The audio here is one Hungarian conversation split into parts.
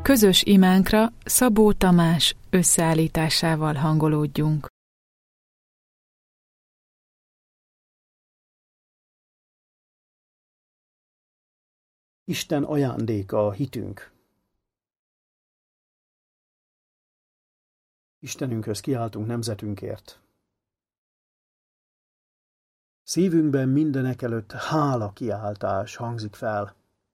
Közös imánkra Szabó Tamás összeállításával hangolódjunk. Isten ajándéka a hitünk. Istenünkhöz kiáltunk nemzetünkért. Szívünkben mindenekelőtt hála kiáltás hangzik fel.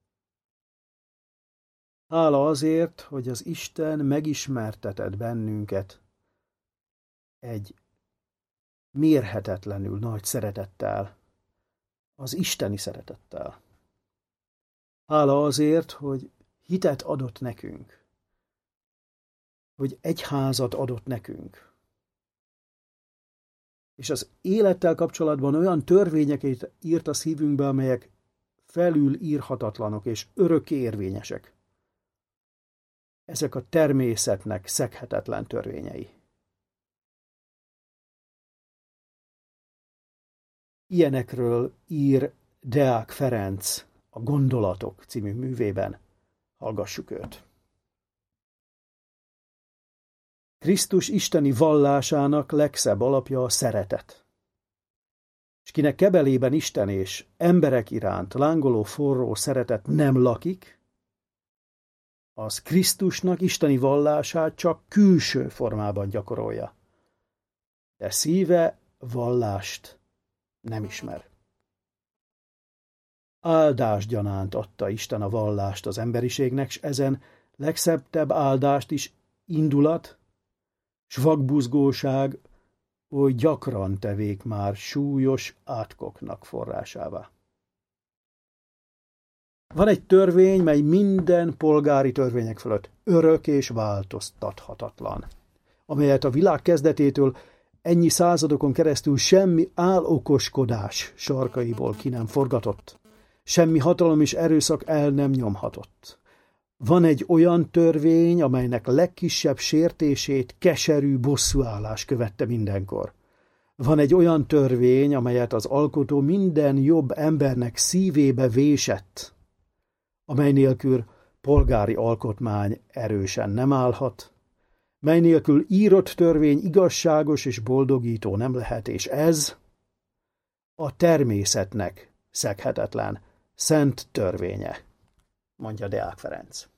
Hála azért, hogy az Isten megismertetett bennünket egy mérhetetlenül nagy szeretettel, az isteni szeretettel. Hála azért, hogy hitet adott nekünk, hogy egyházat adott nekünk. És az élettel kapcsolatban olyan törvényeket írt a szívünkbe, amelyek felül írhatatlanok és örökké érvényesek. Ezek a természetnek szeghetetlen törvényei. Ilyenekről ír Deák Ferenc a Gondolatok című művében. Hallgassuk őt. Krisztus isteni vallásának legszebb alapja a szeretet. És kinek kebelében Isten és emberek iránt lángoló forró szeretet nem lakik, az Krisztusnak isteni vallását csak külső formában gyakorolja. De szíve vallást nem ismer. Áldásgyanánt adta Isten a vallást az emberiségnek, s ezen legszebbtebb áldást is indulat, s vakbuzgóság oly gyakran tevék már súlyos átkoknak forrásává. Van egy törvény, mely minden polgári törvények fölött örök és változtathatatlan, amelyet a világ kezdetétől ennyi századokon keresztül semmi álokoskodás sarkaiból ki nem forgatott, semmi hatalom és erőszak el nem nyomhatott. Van egy olyan törvény, amelynek legkisebb sértését keserű bosszúállás követte mindenkor. Van egy olyan törvény, amelyet az alkotó minden jobb embernek szívébe vésett, amely nélkül polgári alkotmány erősen nem állhat, mely nélkül írott törvény igazságos és boldogító nem lehet, és ez a természetnek szeghetetlen, szent törvénye, mondja Deák Ferenc.